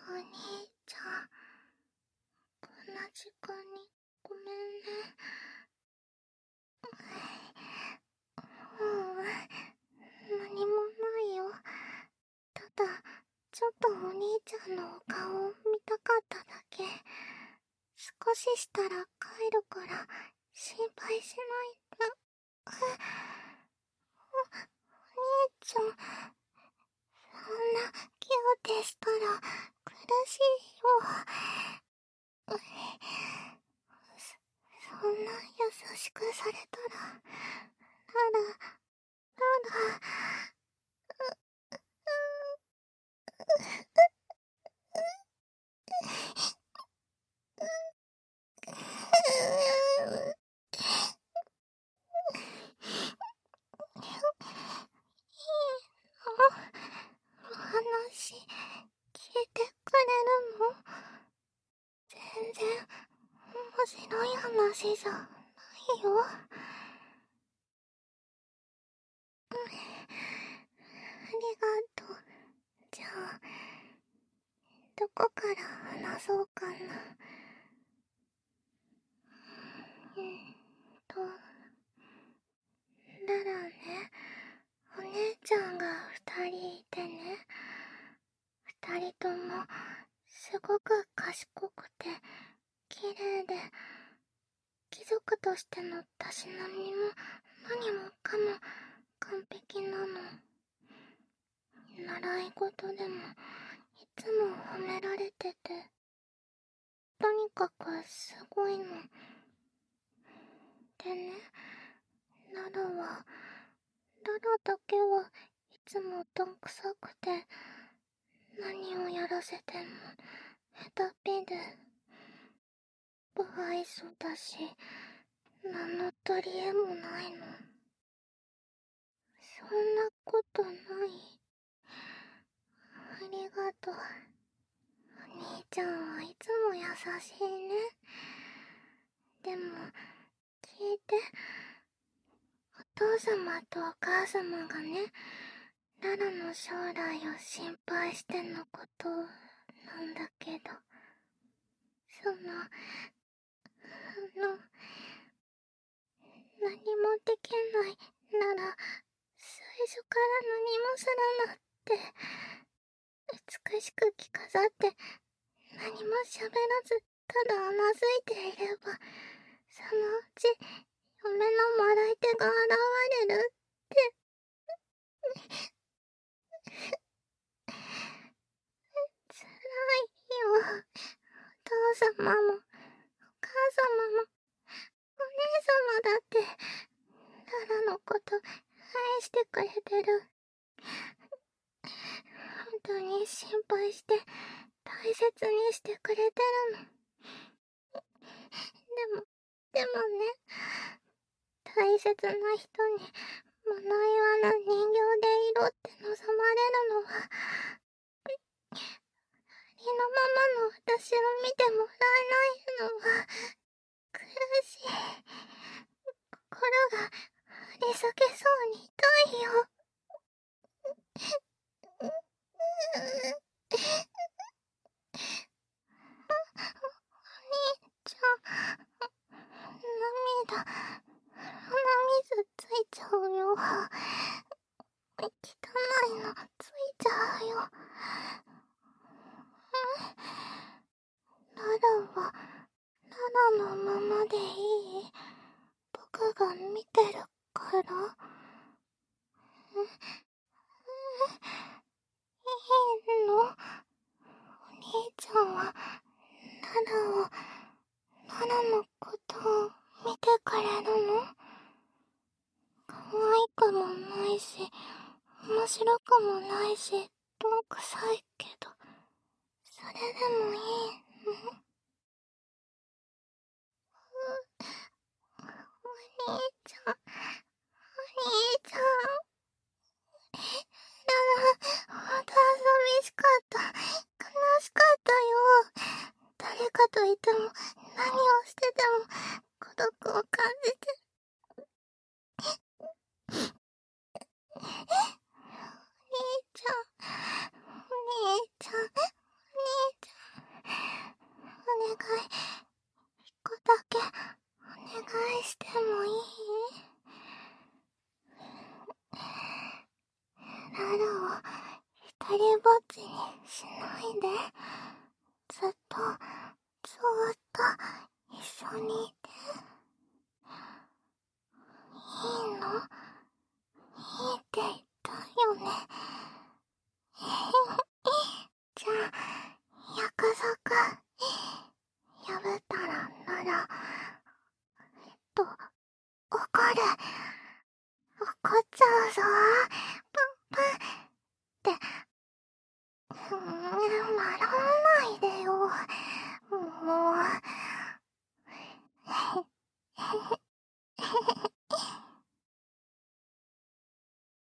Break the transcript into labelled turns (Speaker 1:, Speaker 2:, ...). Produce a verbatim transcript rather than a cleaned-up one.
Speaker 1: お兄ちゃん、こんな時間にごめんね。もう何もないよ。ただちょっとお兄ちゃんのお顔を見たかっただけ。少ししたら帰るから心配しないで。お兄ちゃん、そんなキューでしたら苦しいよ。そんな優しくされたら、ただ、ただ、お話聞いてくれるの？全然面白い話じゃないよ。ありがとう。じゃあ、どこから話そうかな。えーっと、ならね、お姉ちゃんが二人いてね、二人ともすごく賢くて綺麗で、貴族としてのたしなみも何もかも完璧なの。習い事でもいつも褒められてて、とにかくすごいの。でね、ララは、ララだけはいつもどんくさくて、何をやらせても下手っぴで、不愛想だし、何の取り柄もないの。そんなことない。ありがとう。お兄ちゃんはいつも優しいね。でも、聞いて。お父様とお母様がね、ララの将来を心配してのことなんだけど、その、あの、何もできないなら、最初から何もするなって、美しく着飾って何も喋らずただうなずいていれば、そのうち嫁のもらい手が現れるって。つらいよ。お父様もお母様もお姉様だってララのこと愛してくれてる。本当に心配して大切にしてくれてるの。でも、でもね、大切な人に物言わぬ人形でいろって望まれるのは、ありのままの私を見てもらえないのは苦しい。心が張り裂けそうに痛いよ。お兄ちゃん、涙、鼻水ついちゃうよ。汚いのついちゃうよ。ララはララのままでいい。僕が見てるから。え、いいの？お兄ちゃんはララを、ララのことを見てくれるの？可愛くもないし、面白くもないし、どんくさいけど、それでもいいの？お兄ちゃん、お兄ちゃん。ララ、ほんと寂しかった。悲しかったよ。誰かといても、何をしてても、孤独を感じて。お兄ちゃん、お兄ちゃん、お兄ちりぼっちにしないで。ずっと、ずーっと一緒にいて。いいの？いいって言ったよね。じゃあ、約束、破ったらなら、えっと、怒る。怒っちゃうぞ。